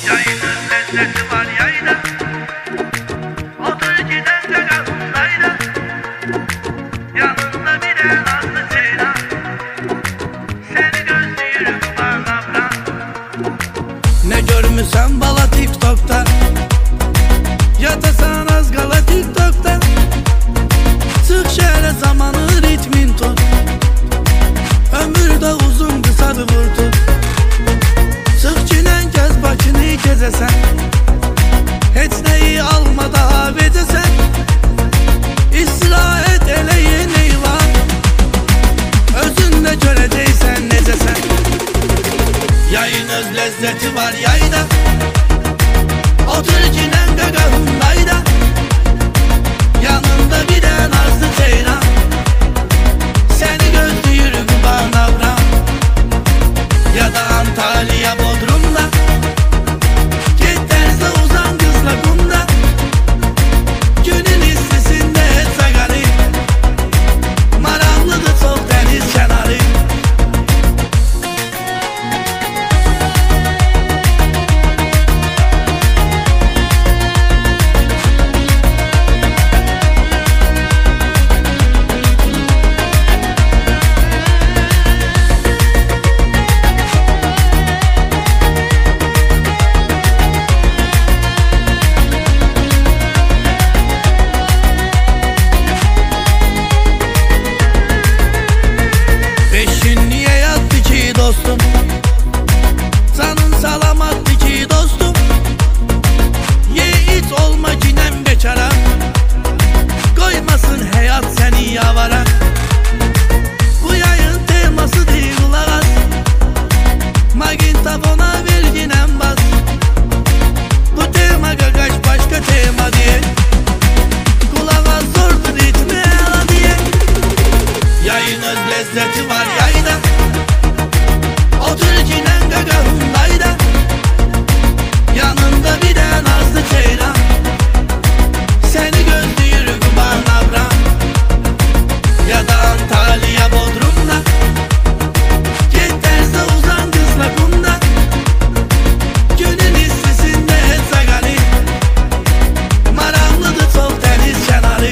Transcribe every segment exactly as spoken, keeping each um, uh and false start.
Yayının lezzeti var yayda, otur giden gagahundayda. Yanında bir de nazlı ceylan, seni gözlüyorum bana. Ne görmüsən bala TikTok'ta, yatasan az qala TikTok'ta. Çıx şəhərə zamanı ritmin tut, ömür də uzun qısadır vurdu. Çıx kinən gəz Bakını gezəsən, heç nəyi alma daha vedəsən. İstirahət eləyin eyvan, özündə görəcəksən necəsən. Yayın öz lezzeti var yayda, otur kinən gagahundayda. Yanında bir de nazlı ceylan, seni gözlüyorum Banavra. Ya da Antalya Bodrum'da, git derse uzan kızla kumda. Günün istisinde et sagarı, maramlıdır çok deniz kenarı. Beşin niye yattı ki dostum, canın salamattı ki dostum. Ye iç olma kinem bekara, koymasın hayat seni yavara. Bu yayın teması değil kulak as, magintafona ver yinem bas. Bu tema gagaş başka tema diye, kulak az zordur ritmi ala diye. Yayın öz lezzeti var yayda, otur kinən gagahundayda. Yanında bir de nazlı ceylan, seni gözlüyorum Banavra. Ya da Antalya Bodrum'da, git derse uzan kızla kumda. Günün istisinde et sagarı, maramlıdır çok deniz kenarı.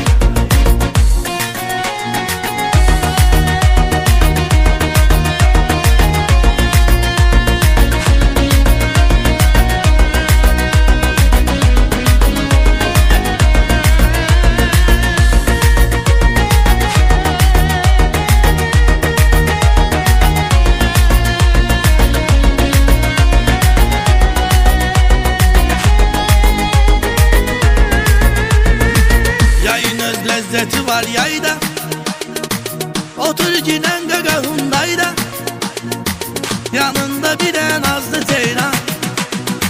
Yayın öz lezzeti var yayda, otur kinən gagahundayda. Yanında bir de nazlı ceylan,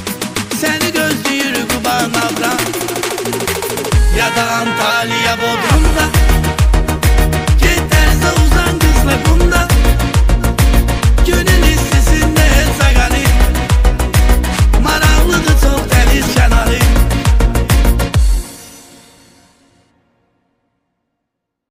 seni gözlüyorum Banavra. Ya da Antalya Bodrum.